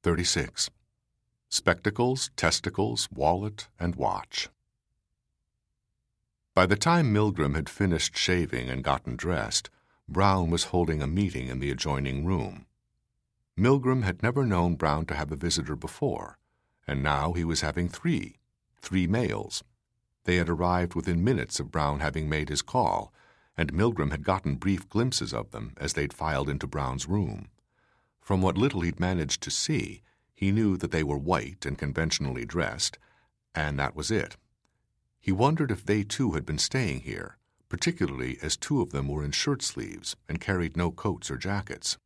36. Spectacles, testicles, wallet, and watch. By the time Milgram had finished shaving and gotten dressed, Brown was holding a meeting in the adjoining room. Milgram had never known Brown to have a visitor before, and now he was having three males. They had arrived within minutes of Brown having made his call, and Milgram had gotten brief glimpses of them as they'd filed into Brown's room. From what little he'd managed to see, he knew that they were white and conventionally dressed, and that was it. He wondered if they too had been staying here, particularly as two of them were in shirt sleeves and carried no coats or jackets.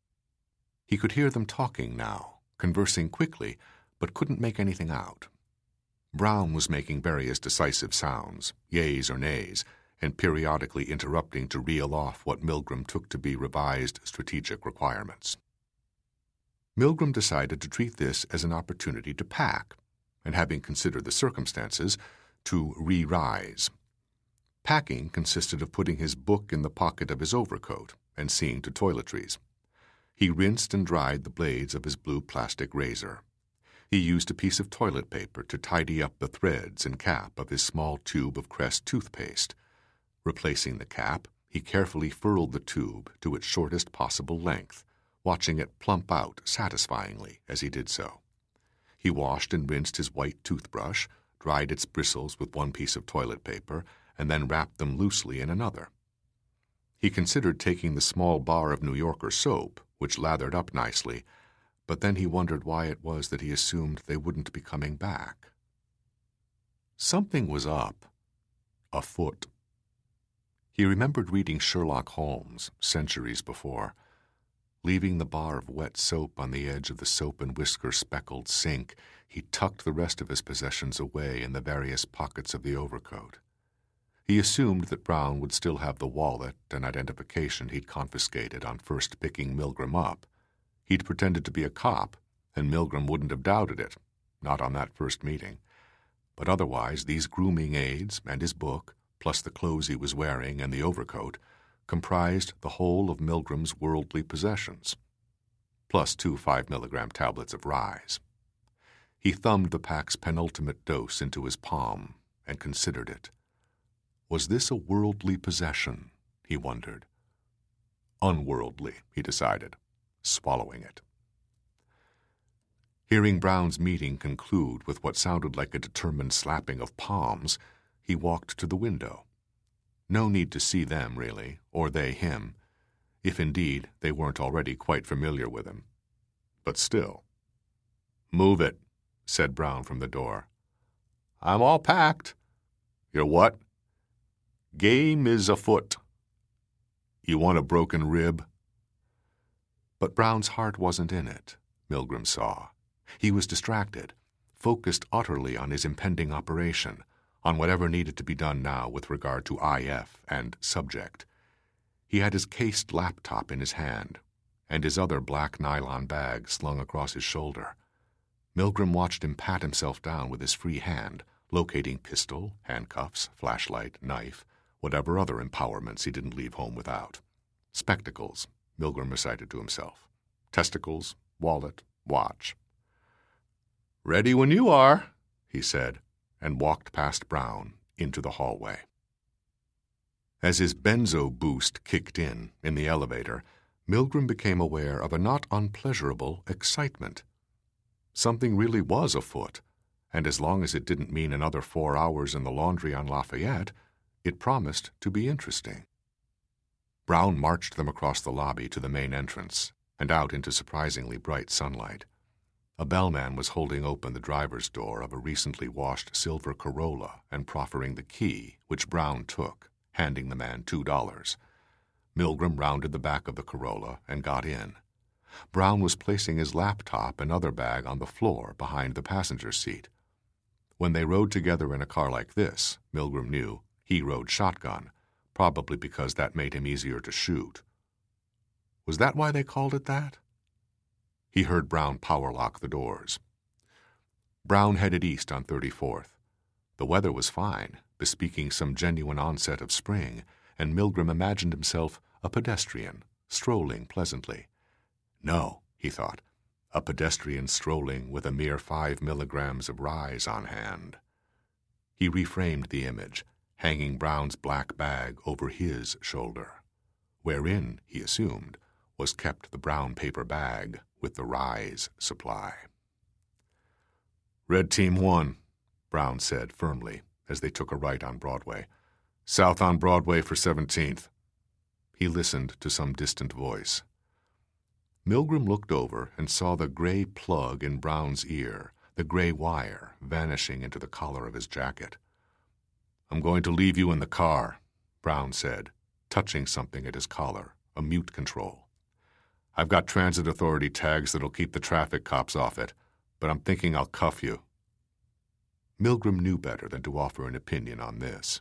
He could hear them talking now, conversing quickly, but couldn't make anything out. Brown was making various decisive sounds, yeas or nays, and periodically interrupting to reel off what Milgram took to be revised strategic requirements. Milgram decided to treat this as an opportunity to pack, and having considered the circumstances, to re-rise. Packing consisted of putting his book in the pocket of his overcoat and seeing to toiletries. He rinsed and dried the blades of his blue plastic razor. He used a piece of toilet paper to tidy up the threads and cap of his small tube of Crest toothpaste. Replacing the cap, he carefully furled the tube to its shortest possible length, watching it plump out satisfyingly as he did so. He washed and rinsed his white toothbrush, dried its bristles with one piece of toilet paper, and then wrapped them loosely in another. He considered taking the small bar of New Yorker soap, which lathered up nicely, but then he wondered why it was that he assumed they wouldn't be coming back. Something was up. Afoot. He remembered reading Sherlock Holmes centuries before. Leaving the bar of wet soap on the edge of the soap and whisker speckled sink, he tucked the rest of his possessions away in the various pockets of the overcoat. He assumed that Brown would still have the wallet and identification he'd confiscated on first picking Milgram up. He'd pretended to be a cop, and Milgram wouldn't have doubted it, not on that first meeting. But otherwise, these grooming aids and his book, plus the clothes he was wearing and the overcoat, comprised the whole of Milgram's worldly possessions, plus 2 5-milligram tablets of Rise. He thumbed the pack's penultimate dose into his palm and considered it. Was this a worldly possession, he wondered. Unworldly, he decided, swallowing it. Hearing Brown's meeting conclude with what sounded like a determined slapping of palms, he walked to the window. No need to see them, really, or they him, if indeed they weren't already quite familiar with him. But still. "Move it," said Brown from the door. "I'm all packed." "You're what?" "Game is afoot." "You want a broken rib?" But Brown's heart wasn't in it, Milgram saw. He was distracted, focused utterly on his impending operation, on whatever needed to be done now with regard to IF and subject. He had his cased laptop in his hand, and his other black nylon bag slung across his shoulder. Milgram watched him pat himself down with his free hand, locating pistol, handcuffs, flashlight, knife, whatever other empowerments he didn't leave home without. Spectacles, Milgram recited to himself. Testicles, wallet, watch. "Ready when you are," he said, and walked past Brown into the hallway. As his benzo boost kicked in the elevator, Milgram became aware of a not unpleasurable excitement. Something really was afoot, and as long as it didn't mean another 4 hours in the laundry on Lafayette, it promised to be interesting. Brown marched them across the lobby to the main entrance and out into surprisingly bright sunlight. A bellman was holding open the driver's door of a recently washed silver Corolla and proffering the key, which Brown took, handing the man $2. Milgram rounded the back of the Corolla and got in. Brown was placing his laptop and other bag on the floor behind the passenger seat. When they rode together in a car like this, Milgram knew, he rode shotgun, probably because that made him easier to shoot. Was that why they called it that? He heard Brown power-lock the doors. Brown headed east on 34th. The weather was fine, bespeaking some genuine onset of spring, and Milgram imagined himself a pedestrian, strolling pleasantly. No, he thought, a pedestrian strolling with a mere 5 milligrams of Rise on hand. He reframed the image, hanging Brown's black bag over his shoulder, wherein, he assumed, was kept the brown paper bag with the Rise supply. "Red Team 1, Brown said firmly as they took a right on Broadway. "South on Broadway for 17th. He listened to some distant voice. Milgram looked over and saw the gray plug in Brown's ear, the gray wire vanishing into the collar of his jacket. "I'm going to leave you in the car," Brown said, touching something at his collar, a mute control. "I've got transit authority tags that'll keep the traffic cops off it, but I'm thinking I'll cuff you." Milgram knew better than to offer an opinion on this.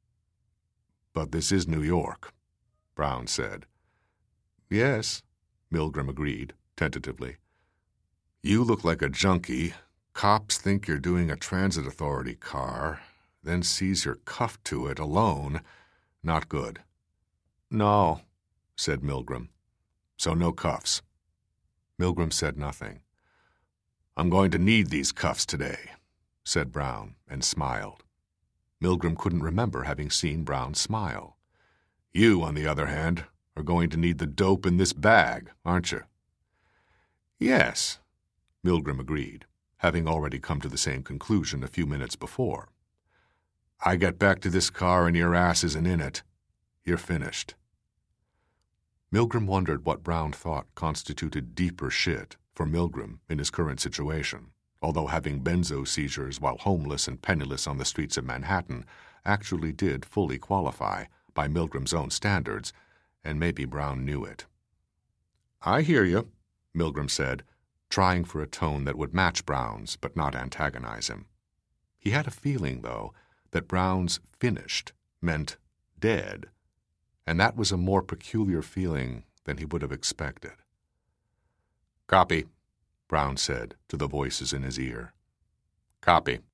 "But this is New York," Brown said. "Yes," Milgram agreed, tentatively. "You look like a junkie. Cops think you're doing a transit authority car, then sees you're cuffed to it alone. Not good." "No," said Milgram. "So no cuffs." Milgram said nothing. "I'm going to need these cuffs today," said Brown, and smiled. Milgram couldn't remember having seen Brown smile. "You, on the other hand, are going to need the dope in this bag, aren't you?" "Yes," Milgram agreed, having already come to the same conclusion a few minutes before. "I get back to this car and your ass isn't in it. You're finished." Milgram wondered what Brown thought constituted deeper shit for Milgram in his current situation, although having benzo seizures while homeless and penniless on the streets of Manhattan actually did fully qualify, by Milgram's own standards, and maybe Brown knew it. "I hear you," Milgram said, trying for a tone that would match Brown's but not antagonize him. He had a feeling, though, that Brown's finished meant dead, and that was a more peculiar feeling than he would have expected. "Copy," Brown said to the voices in his ear. "Copy."